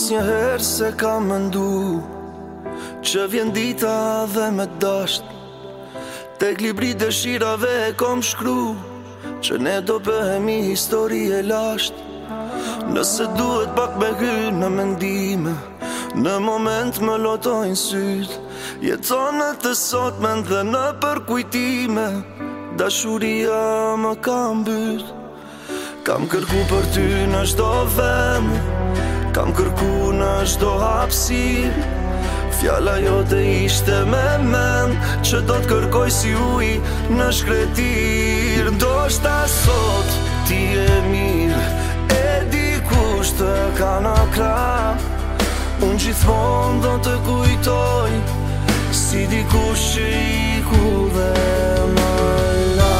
Asnjëherë se kam mendu që vjen dita dhe me dasht tek libri dëshirave e kom shkru që ne do bëhemi histori e lasht. Nëse duhet pak me hy në mendime, në moment më lotojnë syt, jetonet e sotmen dhe në përkujtime, dashuria më ka mbyt. Kam kërku për ty në çdo vend, kam kërku në çdo hapësir, fjala jote ishte me mend që do t'kërkoj si uj në shkretir. Ndoshta sot ti e mirë, e dikush të ka në krah, unë gjithmonë do të kujtoj si dikush që iku dhe më la.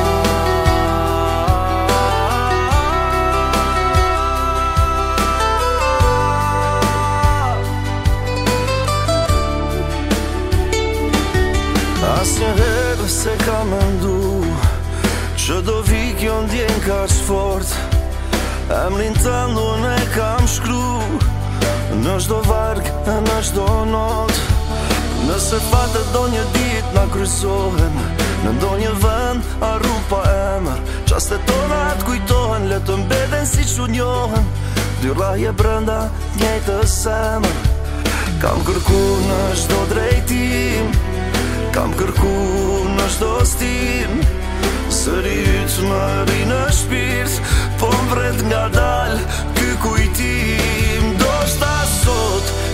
Asnjëherë se kam mendu që do vi kjo ndjen kaq fort, emrin tënd unë e kam shkru në çdo varg e në çdo not. Nëse fatet do një dit na kryqësohen, në ndonjë vend arru pa emër, çastet tona t'kujtohen, le të mbeten siç u njohen, dy rraje brenda njëjtës emër. Kam kërku në çdo drejtim, kam kërku në çdo stin, sëri yt më ri në shpirt, po m'vret nga dal ky kujtim. Ndoshta sot